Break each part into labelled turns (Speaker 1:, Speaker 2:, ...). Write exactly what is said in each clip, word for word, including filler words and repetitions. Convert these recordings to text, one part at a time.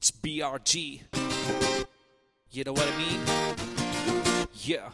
Speaker 1: It's B R G. You know what I mean? Yeah.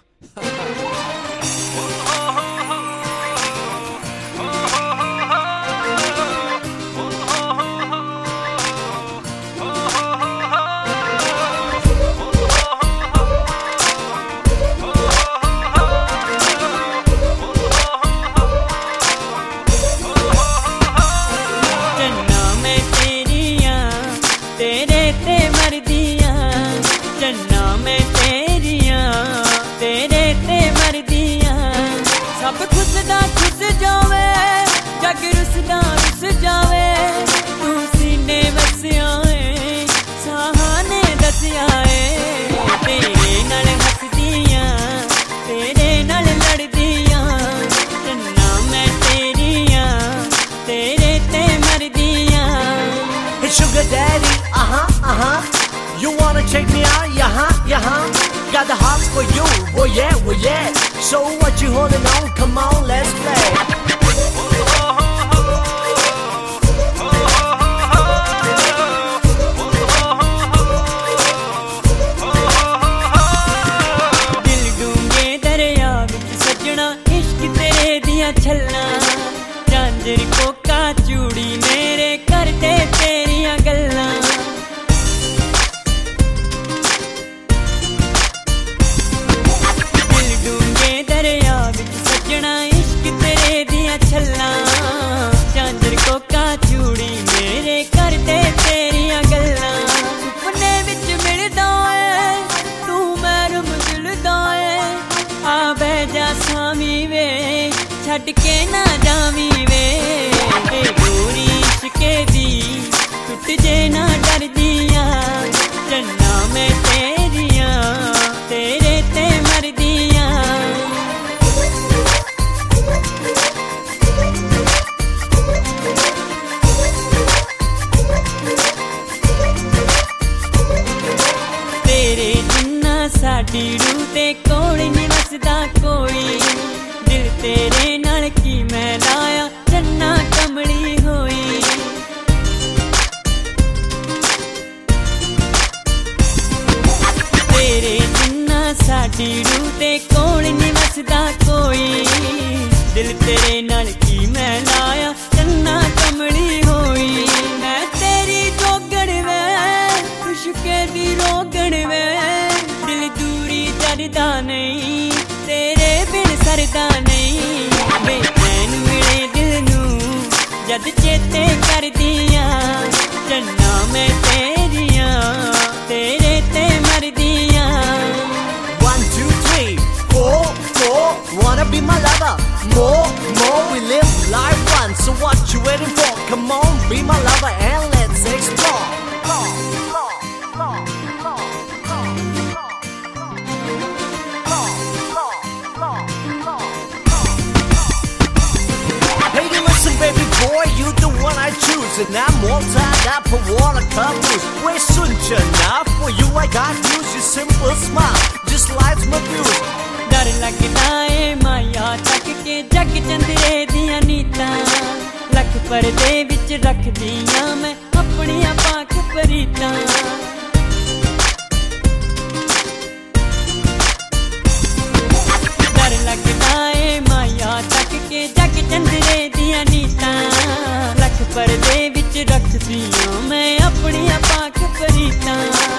Speaker 2: सब खुसदा खुस जावे जग रुसदा रुस जावे तू सीने वसिया है साहाने दसिया है तेरे नाल हसदियां तेरे नाल लड़दियां चन्ना मैं तेरियां तेरे ते मरदियां
Speaker 3: Hey sugar daddy, uh-huh, uh-huh you wanna check me out, yeah-huh, yeah-huh got the hots for you, oh yeah, oh yeah so what you holding on, come on, let's play
Speaker 2: दिल डूंगे दरिया विच सजना इश्क तेरे दियां छल्लां झांजर कोका चूड़ी मेरे करदे तेरियां गल्लां छल्लां झांजर कोका चूड़ी मेरे करदे तेरियां गल्लां सुपने विच मिलदा ऐ तू मैनूं मिलदा ऐ आ बह जा सामी वे छड्ड के ना जावी वे ए गोरी इश्के दी टुट जे ना डरदियां चन्ना मैं तेरियां तेरे ते मरदियां साडी रूह ते कोल नी वसदा कोई दिल तेरे नाल की मैं लाया चन्ना कमली होई तेरे जिन्ना साडी रूह ते कोल नी वसदा कोई दिल तेरे नाल की मैं लाया चन्ना कमली होई मैं तेरी जोगण वे खुशके दी रोगण वे दिल दूरी डरदा नहीं तेरे बिन सरदा नहीं बेचैन मिले दिल नूं जद चेते करदियां चन्ना मैं तेरियां तेरे ते मरदियां
Speaker 3: one two three four four wanna be my lover more more we live life once so what you waiting for come on be my lover and let's explore baby boy, you the one I choose and I'm all tied up for what I can't lose. Way soon enough for you I got news. Your simple smile just lights my views.
Speaker 2: डर लगदा है माया तक के जग चंदरे दियां नीतां लख परदे विच रखदियां मैं अपनियां पाक परीतां डर लगदा है माया तक के जग चंदरे दियां नीतां लख परदे विच रखदियां मैं अपनियां पाक परीतां